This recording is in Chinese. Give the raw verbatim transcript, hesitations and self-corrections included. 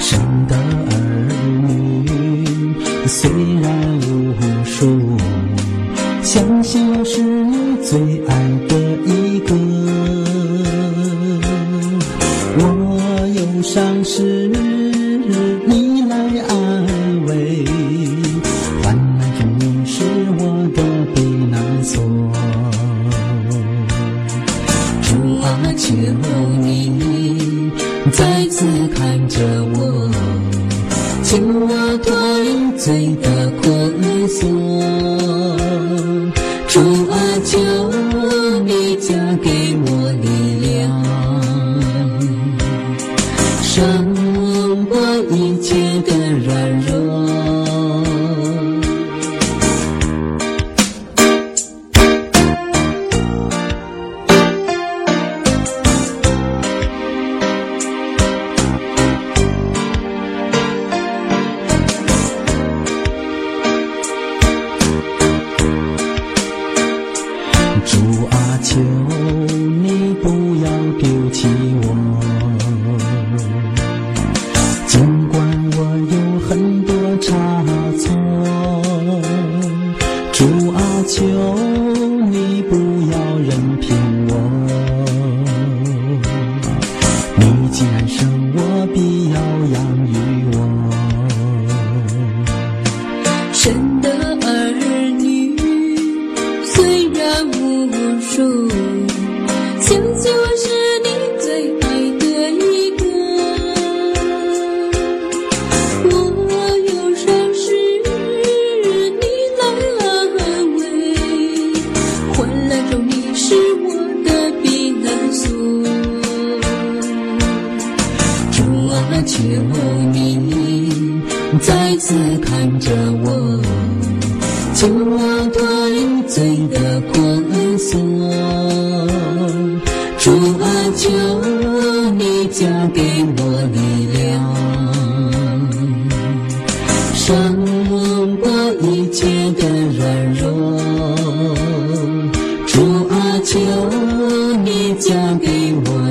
生的儿女虽然无数，相信我是你最爱的一个。我忧伤时你来安慰，患难中你是我的避难所。主啊，求你再次看着我，救我脱离罪的捆锁。主啊，求你加给我力量，胜过一切的软弱。主啊，求你不要丢弃我，尽管我有很多差错。主啊，求你不要任凭我，你既然生我，必要养育我。 神的儿女虽然无数，相信我是你最爱的一个。我忧伤时你来安慰，患难中你是我的避难所。主啊，求你再次看着我，救我脱离罪的捆锁。主啊，求你加给我力量，胜过一切的软弱。主啊，求你加给我